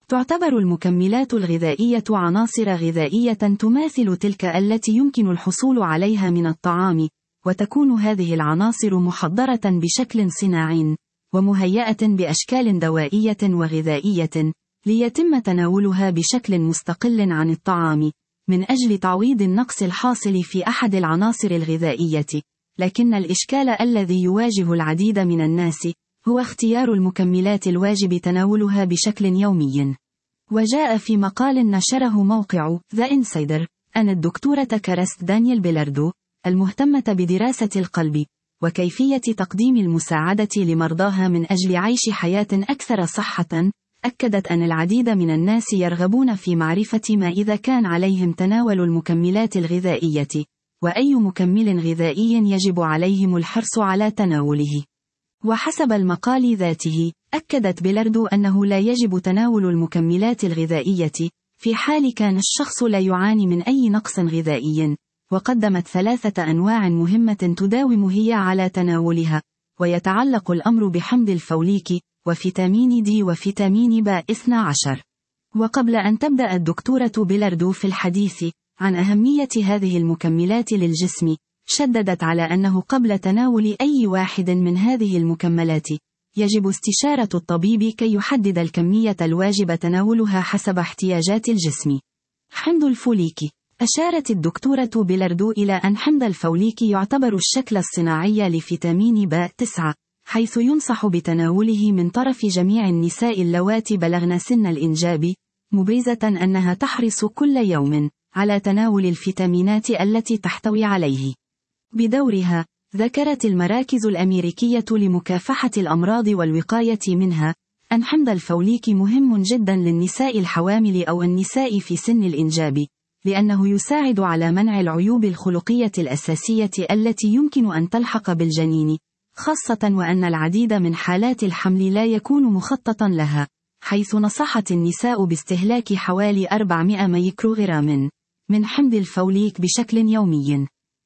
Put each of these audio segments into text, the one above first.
تعتبر المكملات الغذائية عناصر غذائية تماثل تلك التي يمكن الحصول عليها من الطعام، وتكون هذه العناصر محضرة بشكل صناعي، ومهيئة بأشكال دوائية وغذائية، ليتم تناولها بشكل مستقل عن الطعام، من أجل تعويض النقص الحاصل في أحد العناصر الغذائية. لكن الإشكال الذي يواجه العديد من الناس هو اختيار المكملات الواجب تناولها بشكل يومي. وجاء في مقال نشره موقع The Insider أن الدكتورة كارست دانيال بيلاردو، المهتمة بدراسة القلب وكيفية تقديم المساعدة لمرضاها من أجل عيش حياة أكثر صحة، أكدت أن العديد من الناس يرغبون في معرفة ما إذا كان عليهم تناول المكملات الغذائية، وأي مكمل غذائي يجب عليهم الحرص على تناوله. وحسب المقال ذاته، أكدت بيلاردو أنه لا يجب تناول المكملات الغذائية في حال كان الشخص لا يعاني من أي نقص غذائي، وقدمت 3 أنواع مهمة تداوم هي على تناولها، ويتعلق الأمر بحمض الفوليك وفيتامين D وفيتامين B12. وقبل أن تبدأ الدكتورة بيلاردو في الحديث عن أهمية هذه المكملات للجسم، شددت على أنه قبل تناول أي واحد من هذه المكملات يجب استشارة الطبيب كي يحدد الكمية الواجب تناولها حسب احتياجات الجسم. حمض الفوليك. أشارت الدكتورة بيلاردو إلى أن حمض الفوليك يعتبر الشكل الصناعي لفيتامين B9، حيث ينصح بتناوله من طرف جميع النساء اللواتي بلغن سن الإنجاب، مبرزة أنها تحرص كل يوم على تناول الفيتامينات التي تحتوي عليه. بدورها، ذكرت المراكز الأمريكية لمكافحة الأمراض والوقاية منها أن حمض الفوليك مهم جدا للنساء الحوامل أو النساء في سن الإنجاب، لأنه يساعد على منع العيوب الخلقية الأساسية التي يمكن أن تلحق بالجنين، خاصة وأن العديد من حالات الحمل لا يكون مخططا لها، حيث نصحت النساء باستهلاك حوالي 400 ميكروغرام من حمض الفوليك بشكل يومي.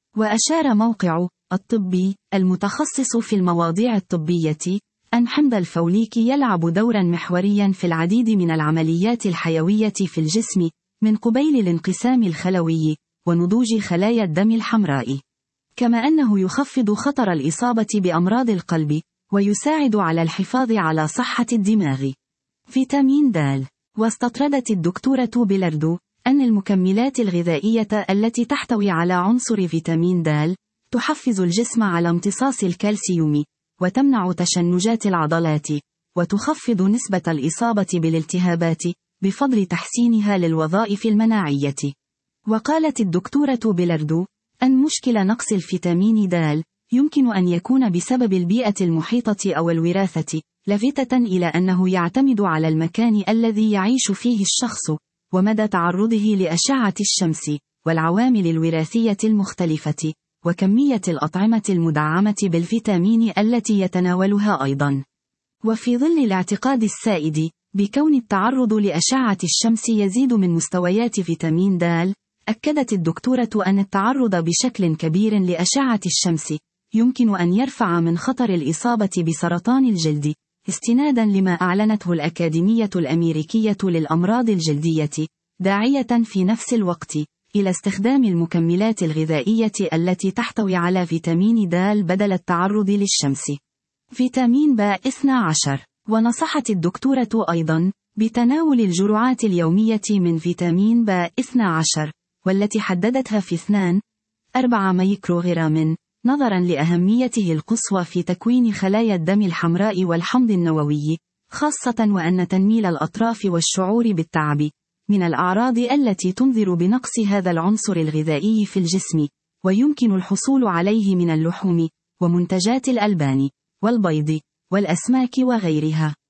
وأشار موقع الطبي المتخصص في المواضيع الطبية أن حمض الفوليك يلعب دورا محوريا في العديد من العمليات الحيوية في الجسم، من قبيل الانقسام الخلوي ونضوج خلايا الدم الحمراء، كما أنه يخفض خطر الإصابة بأمراض القلب، ويساعد على الحفاظ على صحة الدماغ. فيتامين د. واستطردت الدكتورة بيلاردو أن المكملات الغذائية التي تحتوي على عنصر فيتامين د تحفز الجسم على امتصاص الكالسيوم، وتمنع تشنجات العضلات، وتخفض نسبة الإصابة بالالتهابات بفضل تحسينها للوظائف المناعية. وقالت الدكتورة بيلاردو أن مشكل نقص الفيتامين د يمكن أن يكون بسبب البيئة المحيطة أو الوراثة، لافتة إلى أنه يعتمد على المكان الذي يعيش فيه الشخص، ومدى تعرضه لأشعة الشمس، والعوامل الوراثية المختلفة، وكمية الأطعمة المدعمة بالفيتامين التي يتناولها أيضا. وفي ظل الاعتقاد السائد بكون التعرض لأشعة الشمس يزيد من مستويات فيتامين د، أكدت الدكتورة أن التعرض بشكل كبير لأشعة الشمس يمكن أن يرفع من خطر الإصابة بسرطان الجلد، استنادا لما أعلنته الأكاديمية الأمريكية للأمراض الجلدية، داعية في نفس الوقت إلى استخدام المكملات الغذائية التي تحتوي على فيتامين د بدل التعرض للشمس. فيتامين B12. ونصحت الدكتورة أيضا بتناول الجرعات اليومية من فيتامين B12، والتي حددتها في 2-4 ميكروغرام، نظرا لأهميته القصوى في تكوين خلايا الدم الحمراء والحمض النووي، خاصة وأن تنميل الأطراف والشعور بالتعب من الأعراض التي تنذر بنقص هذا العنصر الغذائي في الجسم، ويمكن الحصول عليه من اللحوم ومنتجات الألبان والبيض والأسماك وغيرها.